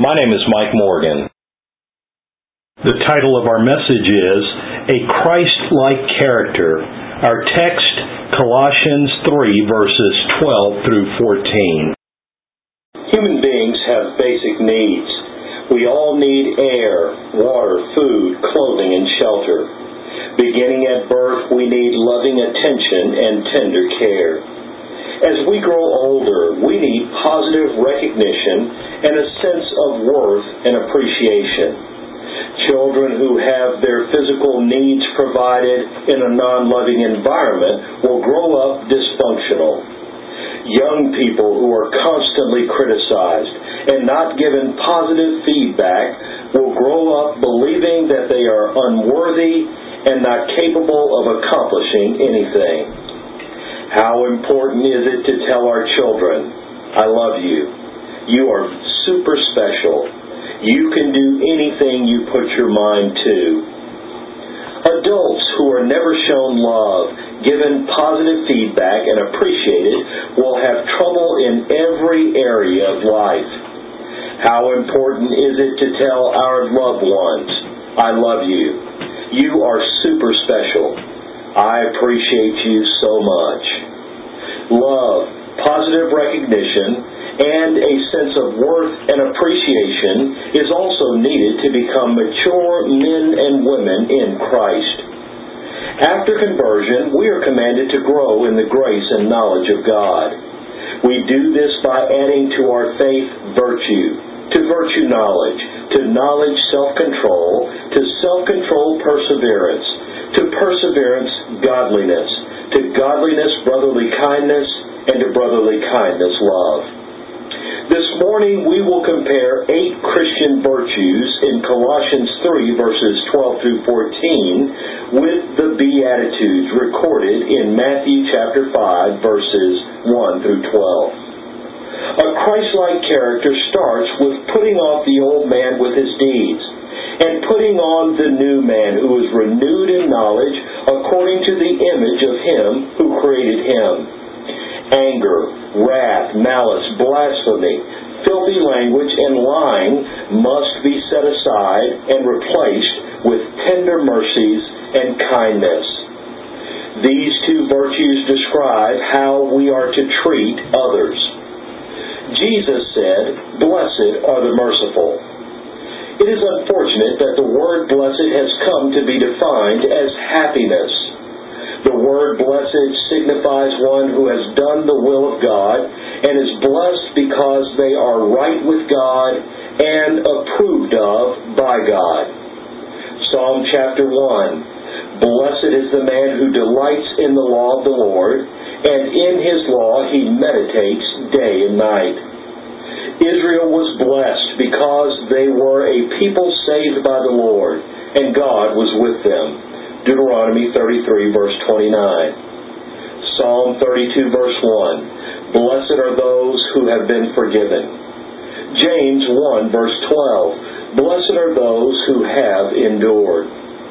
My name is Mike Morgan. The title of our message is A Christ-Like Character. Our text, Colossians 3, verses 12 through 14. Human beings have basic needs. We all need air, water, food, clothing, and shelter. Beginning at birth, we need loving attention and tender care. As we grow older, we need positive recognition and a sense of worth and appreciation. Children who have their physical needs provided in a non-loving environment will grow up dysfunctional. Young people who are constantly criticized and not given positive feedback will grow up believing that they are unworthy and not capable of accomplishing anything. How important is it to tell our children, I love you. You are super special. You can do anything you put your mind to. Adults who are never shown love, given positive feedback, and appreciated will have trouble in every area of life. How important is it to tell our loved ones, I love you. You are super special. I appreciate you so much. Love, positive recognition, and a sense of worth and appreciation is also needed to become mature men and women in Christ. After conversion, we are commanded to grow in the grace and knowledge of God. We do this by adding to our faith virtue, to virtue knowledge self-control, to self-control perseverance, to perseverance godliness, to godliness brotherly kindness, and to brotherly kindness love. This morning we will compare 8 Christian virtues in Colossians 3 verses 12 through 14 with the Beatitudes recorded in Matthew chapter 5 verses 1 through 12. A Christ-like character starts with putting off the old man with his deeds and putting on the new man who is renewed in knowledge according to the image of him who created him. Anger, wrath, malice, blasphemy, filthy language, and lying must be set aside and replaced with tender mercies and kindness. These 2 virtues describe how we are to treat others. Jesus said, "Blessed are the merciful." It is unfortunate that the word blessed has come to be defined as happiness. The word blessed signifies one who has done the will of God and is blessed because they are right with God and approved of by God. Psalm chapter 1, Blessed is the man who delights in the law of the Lord, and in his law he meditates day and night. Israel was blessed because they were a people saved by the Lord, and God was with them. Deuteronomy 33, verse 29. Psalm 32, verse 1. Blessed are those who have been forgiven. James 1, verse 12. Blessed are those who have endured.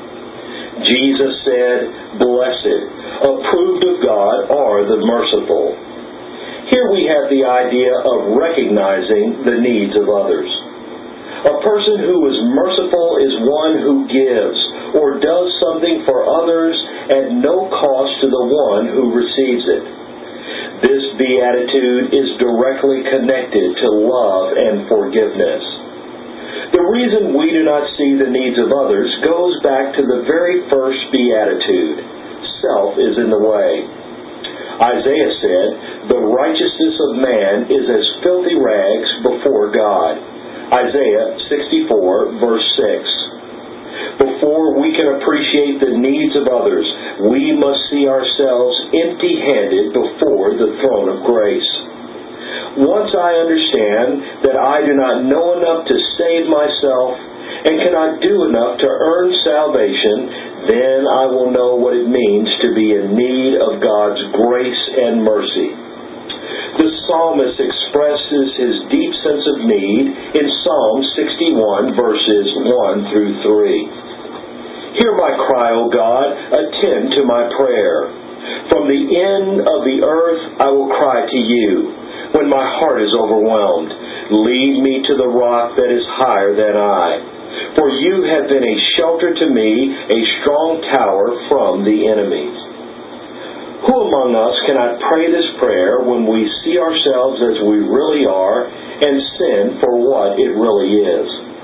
Jesus said, Blessed, approved of God are the merciful. Here we have the idea of recognizing the needs of others. A person who is merciful is one who gives or does something for others at no cost to the one who receives it. This beatitude is directly connected to love and forgiveness. The reason we do not see the needs of others goes back to the very first beatitude. Self is in the way. Isaiah said, "The righteousness of man is as filthy rags before God." Isaiah 64, verse 6. Before we can appreciate the needs of others, we must see ourselves empty-handed before the throne of grace. Once I understand that I do not know enough to save myself and cannot do enough to earn salvation, then I will know what it means to be in need of God's grace and mercy. The psalmist expresses his deep sense of need in Psalm 61, verses 1 through 3. Hear my cry, O God, attend to my prayer. From the end of the earth I will cry to you when my heart is overwhelmed. Lead me to the rock that is higher than I. For you have been a shelter to me, a strong tower from the enemies. Who among us cannot pray this prayer when we see ourselves as we really are and sin for what it really is?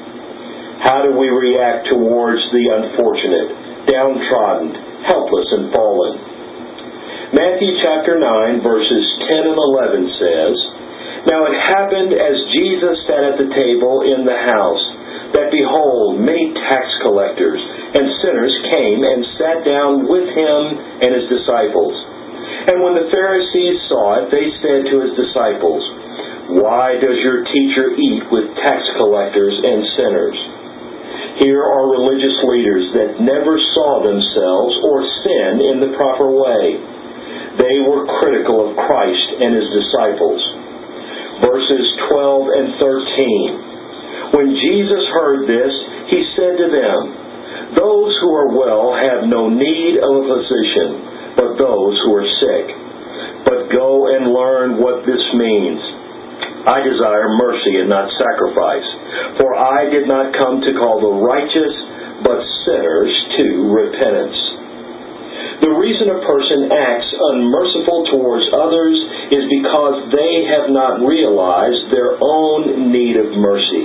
How do we react towards the unfortunate, downtrodden, helpless, and fallen? Matthew chapter 9, verses 10 and 11 says, Now it happened as Jesus sat at the table in the house, that behold, many tax collectors and sinners came and sat down with him and his disciples. And when the Pharisees saw it, they said to his disciples, Why does your teacher eat with tax collectors and sinners? Here are religious leaders that never saw themselves or sin in the proper way. They were critical of Christ and his disciples. Verses 12 and 13. When Jesus heard this, he said to them, Those who are well have no need of a physician, but those who are sick. But go and learn what this means. I desire mercy and not sacrifice, for I did not come to call the righteous, but sinners to repentance. The reason a person acts unmerciful towards others is because they have not realized their own need of mercy.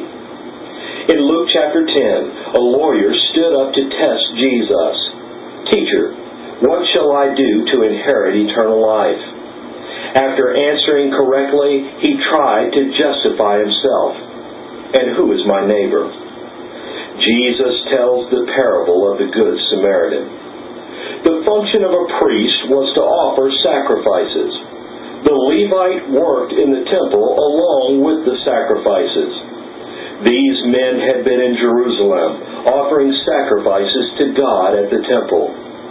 In Luke chapter 10, a lawyer stood up to test Jesus. Teacher, what shall I do to inherit eternal life? After answering correctly, he tried to justify himself. And who is my neighbor? Jesus tells the parable of the Good Samaritan. The function of a priest was to offer sacrifices. The Levite worked in the temple along with the sacrifices. These men had been in Jerusalem, offering sacrifices to God at the temple.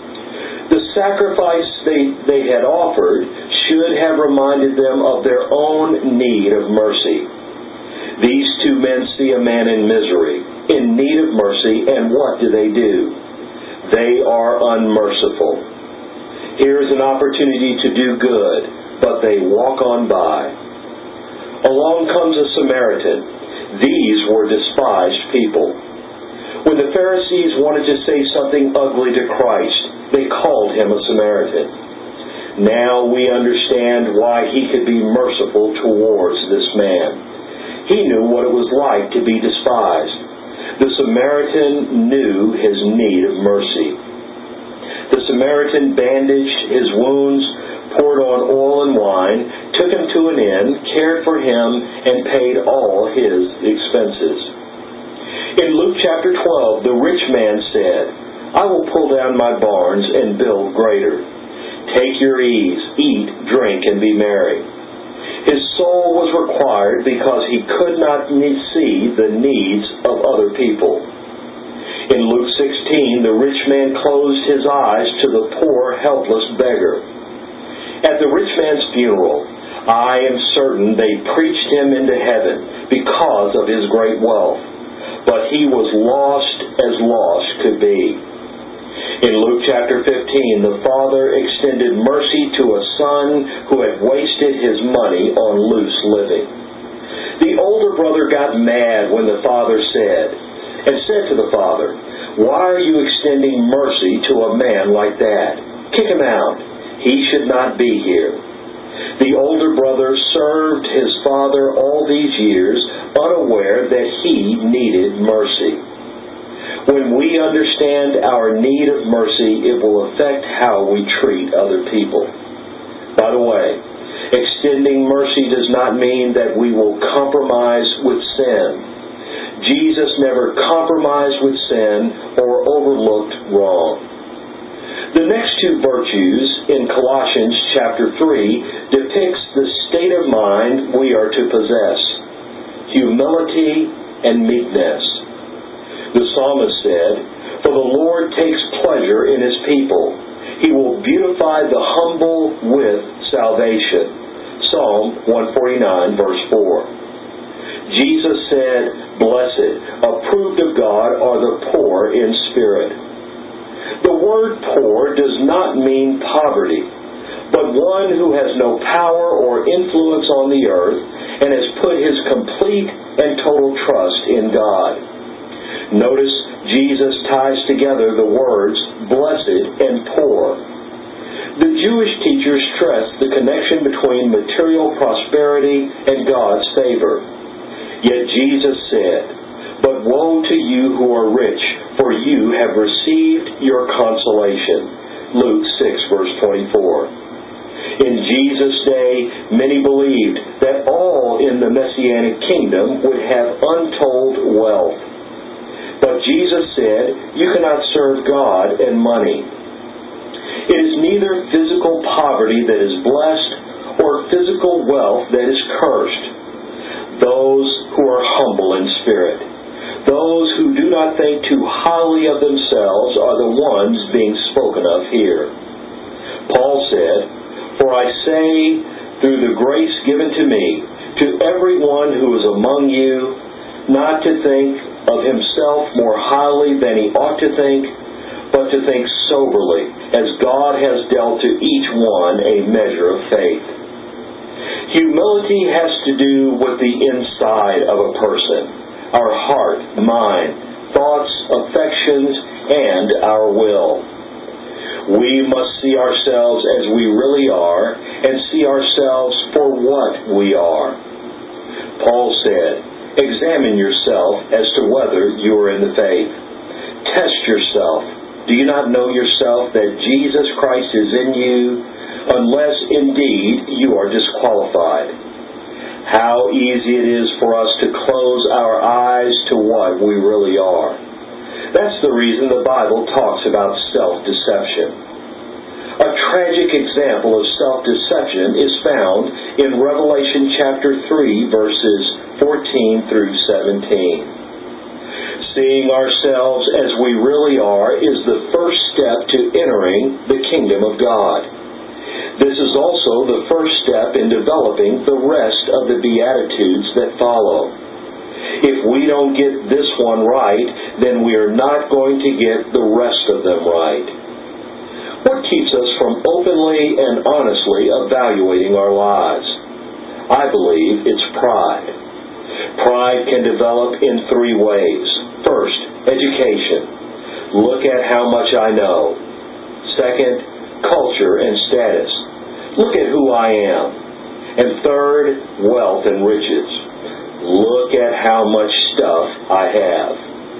The sacrifice they had offered should have reminded them of their own need of mercy. These two men see a man in misery, in need of mercy, and what do? They are unmerciful. Here is an opportunity to do good, but they walk on by. Along comes a Samaritan. These were despised people. When the Pharisees wanted to say something ugly to Christ, they called him a Samaritan. Now we understand why he could be merciful towards this man. He knew what it was like to be despised. The Samaritan knew his need of mercy. The Samaritan bandaged his wounds, poured on oil and wine, took him to an inn, cared for him, and paid all his expenses. In Luke chapter 12, the rich man said, I will pull down my barns and build greater. Take your ease, eat, drink, and be merry. His soul was required because he could not see the needs of other people. In Luke 16, the rich man closed his eyes to the poor, helpless beggar. At the rich man's funeral, I am certain they preached him into heaven because of his great wealth. But he was lost as lost could be. In Luke chapter 15, the father extended mercy to a son who had wasted his money on loose living. The older brother got mad when the father said to the father, Why are you extending mercy to a man like that? Kick him out. He should not be here. The older brother served his father all these years, unaware that he needed mercy. When we understand our need of mercy, it will affect how we treat other people. By the way, extending mercy does not mean that we will compromise with sin. Jesus never compromised with sin or overlooked wrong. The next two virtues in Colossians chapter 3 depicts the state of mind we are to possess: humility and meekness. The psalmist said, For the Lord takes pleasure in His people. He will beautify the humble with salvation. Psalm 149, verse 4. Jesus said, Blessed, approved of God are the poor in spirit. The word poor does not mean poverty, but one who has no power or influence on the earth and has put his complete and total trust in God. Notice Jesus ties together the words blessed and poor. The Jewish teachers stressed the connection between material prosperity and God's favor. Yet Jesus said, "But woe to you who are rich, for you have received your consolation." Luke 6, verse 24. In Jesus' day, many believed that all in the Messianic kingdom would have untold wealth. But Jesus said, "You cannot serve God and money." It is neither physical poverty that is blessed or physical wealth that is cursed. Those who are humble in spirit, those who do not think too highly of themselves, are the ones being spoken of here. Paul said, "For I say, through the grace given to me, to everyone who is among you, not to think of himself more highly than he ought to think, but to think soberly, as God has dealt to each one a measure of faith." Humility has to do with the inside of a person, our heart, mind, thoughts, affections, and our will. We must see ourselves as we really are and see ourselves for what we are. Paul said, "Examine yourself as to whether you are in the faith. Test yourself. Do you not know yourself that Jesus Christ is in you, unless indeed you are disqualified?" How easy it is for us to close our eyes to what we really are. That's the reason the Bible talks about self-deception. A tragic example of self-deception is found in Revelation chapter 3, verses 14 through 17. Seeing ourselves as we really are is the first step to entering the kingdom of God. This is also the first step in developing the rest of the Beatitudes that follow. If we don't get this one right, then we are not going to get the rest of them right. What keeps us from openly and honestly evaluating our lives? I believe it's pride. Pride can develop in three ways. First, education. Look at how much I know. Second, culture and status. Look at who I am. And third, wealth and riches. Look at how much stuff I have.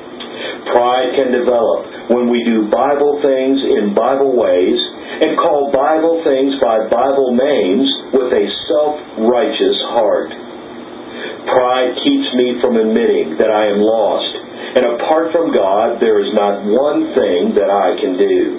Pride can develop when we do Bible things in Bible ways and call Bible things by Bible names with a self-righteous heart. Pride keeps me from admitting that I am lost, and apart from God, there is not one thing that I can do.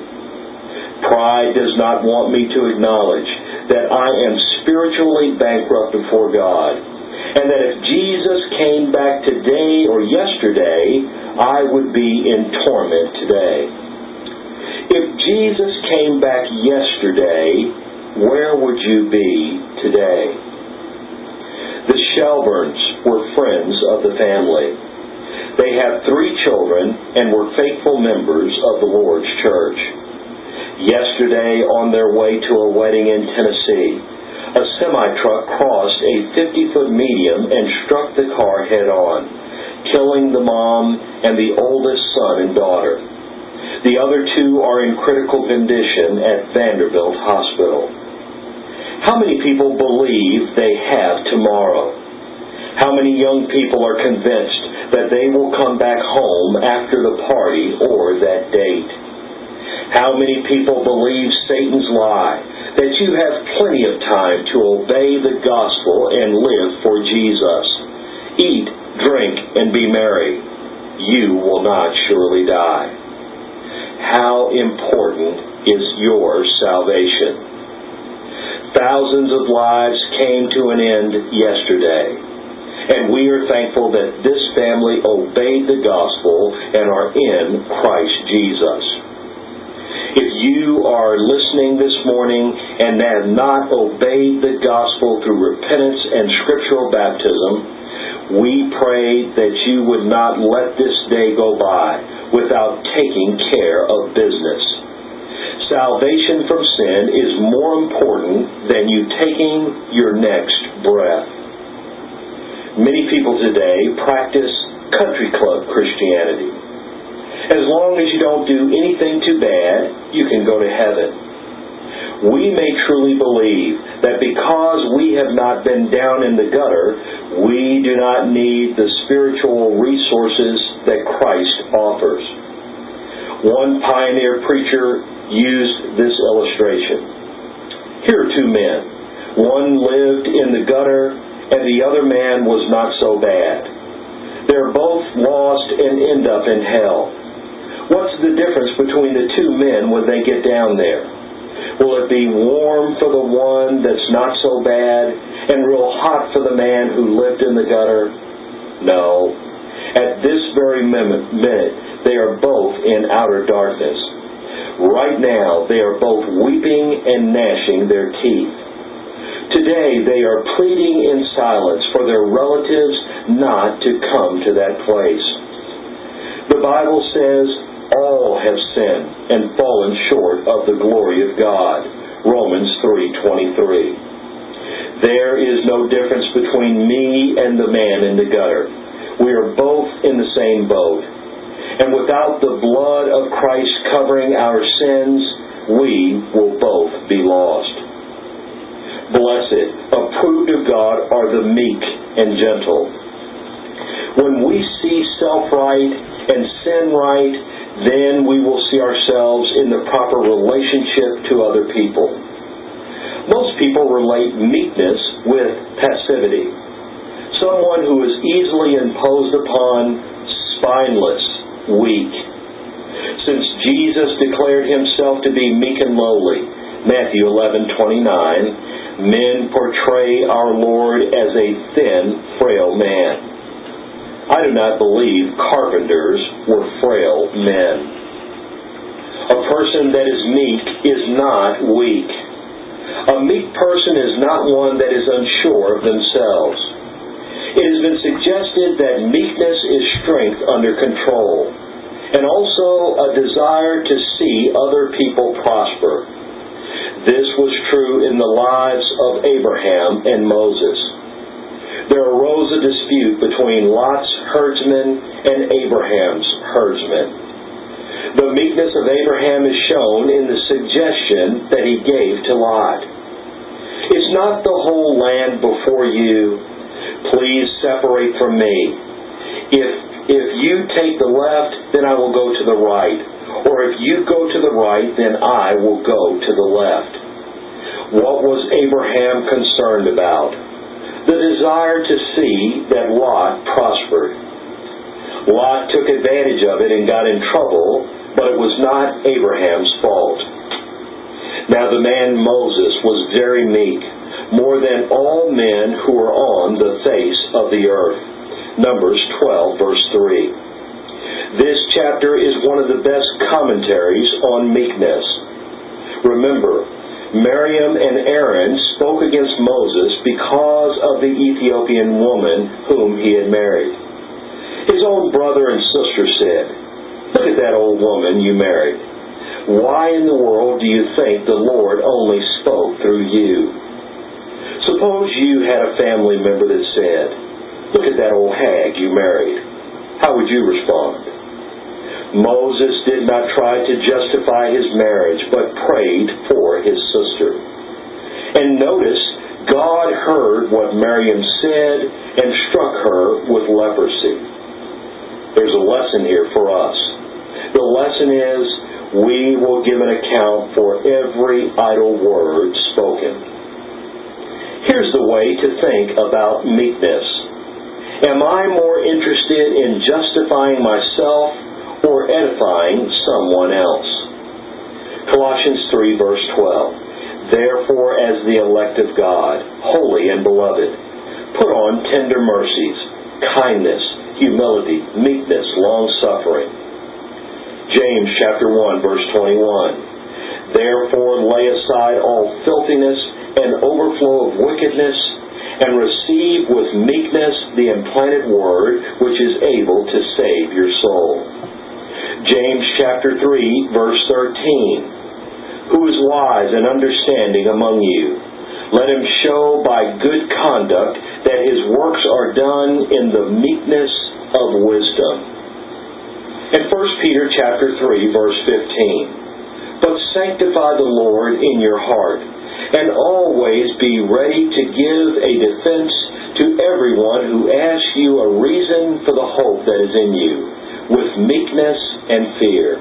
Pride does not want me to acknowledge that I am spiritually bankrupt before God, and that if Jesus came back today or yesterday, I would be in torment today. If Jesus came back yesterday, where would you be today? The Shelburnes were friends of the family. They had 3 children and were faithful members of the Lord's church. Yesterday, on their way to a wedding in Tennessee, a semi-truck crossed a 50-foot median and struck the car head-on, killing the mom and the oldest son and daughter. The other 2 are in critical condition at Vanderbilt Hospital. How many people believe they have tomorrow? How many young people are convinced that they will come back home after the party or that date? How many people believe Satan's lie that you have plenty of time to obey the gospel and live for Jesus? Eat, drink, and be merry. You will not surely die. How important is your salvation? Thousands of lives came to an end yesterday, and we are thankful that this family obeyed the gospel and are in Christ Jesus. If you are listening this morning and have not obeyed the gospel through repentance and scriptural baptism, we pray that you would not let this day go by without taking care of business. Salvation from sin is more important than you taking your next breath. Many people today practice country club Christianity. As long as you don't do anything too bad, you can go to heaven. We may truly believe that because we have not been down in the gutter, we do not need the spiritual resources that Christ offers. One pioneer preacher used this illustration. Here are two men. One lived in the gutter, and the other man was not so bad. They're both lost and end up in hell. What's the difference between the two men when they get down there? Will it be warm for the one that's not so bad and real hot for the man who lived in the gutter? No. At this very minute, they are both in outer darkness. Right now, they are both weeping and gnashing their teeth. Today, they are pleading in silence for their relatives not to come to that place. The Bible says, all have sinned and fallen short of the glory of God. Romans 3:23. There is no difference between me and the man in the gutter. We are both in the same boat. And without the blood of Christ covering our sins, we will both be lost. Blessed, approved of God are the meek and gentle. When we see self-right and sin right, then we will see ourselves in the proper relationship to other people. Most people relate meekness with passivity. Someone who is easily imposed upon, spineless, weak. Since Jesus declared himself to be meek and lowly, Matthew 11:29, men portray our Lord as a thin, frail man. I do not believe carpenters were frail men. A person that is meek is not weak. A meek person is not one that is unsure of themselves. It has been suggested that meekness is strength under control, and also a desire to see other people prosper. This was true in the lives of Abraham and Moses. There arose a dispute between Lot's herdsmen and Abraham's herdsmen. The meekness of Abraham is shown in the suggestion that he gave to Lot. Is not the whole land before you? Please separate from me. If you take the left, then I will go to the right. Or if you go to the right, then I will go to the left. What was Abraham concerned about? The desire to see that Lot prospered. Lot took advantage of it and got in trouble, but it was not Abraham's fault. Now the man Moses was very meek, more than all men who were on the face of the earth. Numbers 12, verse 3. This chapter is one of the best commentaries on meekness. Remember, Miriam and Aaron spoke against Moses because of the Ethiopian woman whom he had married. His own brother and sister said, "Look at that old woman you married. Why in the world do you think the Lord only spoke through you?" Suppose you had a family member that said, "Look at that old hag you married." How would you respond? Moses did not try to justify his marriage, but prayed for his sister. And notice, God heard what Miriam said and struck her with leprosy. There's a lesson here for us. The lesson is, we will give an account for every idle word spoken. Here's the way to think about meekness. Am I more interested in justifying myself or edifying someone else? Colossians 3, verse 12. Therefore, as the elect of God, holy and beloved, put on tender mercies, kindness, humility, meekness, long-suffering. James chapter 1, verse 21. Therefore, lay aside all filthiness and overflow of wickedness, and receive with meekness the implanted word which is able to save your soul. James chapter 3, verse 13. Who is wise and understanding among you? Let him show by good conduct that His works are done in the meekness of wisdom. In 1 Peter chapter 3, verse 15, "But sanctify the Lord in your heart, and always be ready to give a defense to everyone who asks you a reason for the hope that is in you, with meekness and fear."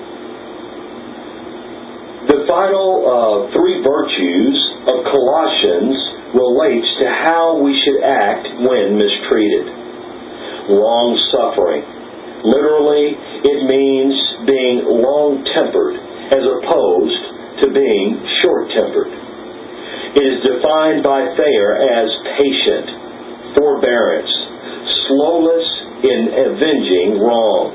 The final three virtues of Colossians relates to how we should act when mistreated. Long-suffering. Literally, it means being long-tempered as opposed to being short-tempered. It is defined by Thayer as patient, forbearance, slowness in avenging wrong.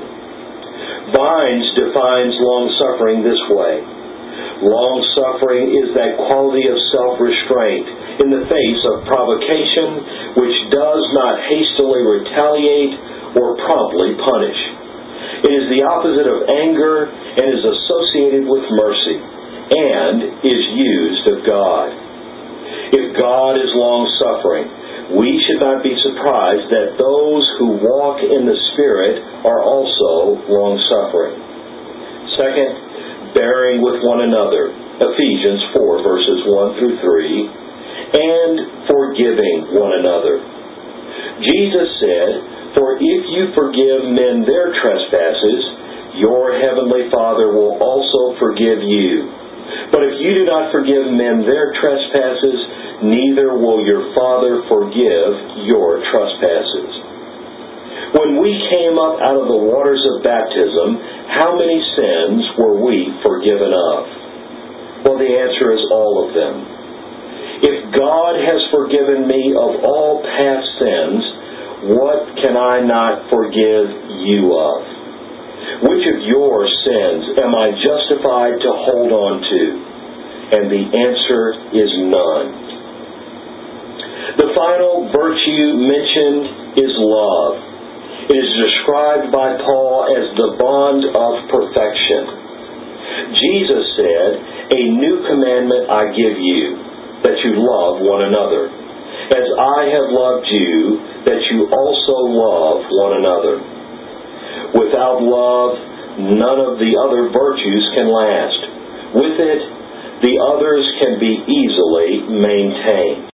Vines defines long-suffering this way: long-suffering is that quality of self-restraint in the face of provocation which does not hastily retaliate or promptly punish. It is the opposite of anger and is associated with mercy and is used of God. If God is long-suffering, we should not be surprised that those who walk in the Spirit are also long-suffering. Second, bearing with one another, Ephesians 4, verses 1 through 3, and forgiving one another. Jesus said, "For if you forgive men their trespasses, your heavenly Father will also forgive you. But if you do not forgive men their trespasses, neither will your Father forgive your trespasses." When we came up out of the waters of baptism, how many sins were we forgiven of? Well, the answer is all of them. If God has forgiven me of all past sins, what can I not forgive you of? Which of your sins am I justified to hold on to? And the answer is none. The final virtue mentioned is love. It is described by Paul as the bond of perfection. Jesus said, "A new commandment I give you, that you love one another. As I have loved you, that you also love one another." Without love, none of the other virtues can last. With it, the others can be easily maintained.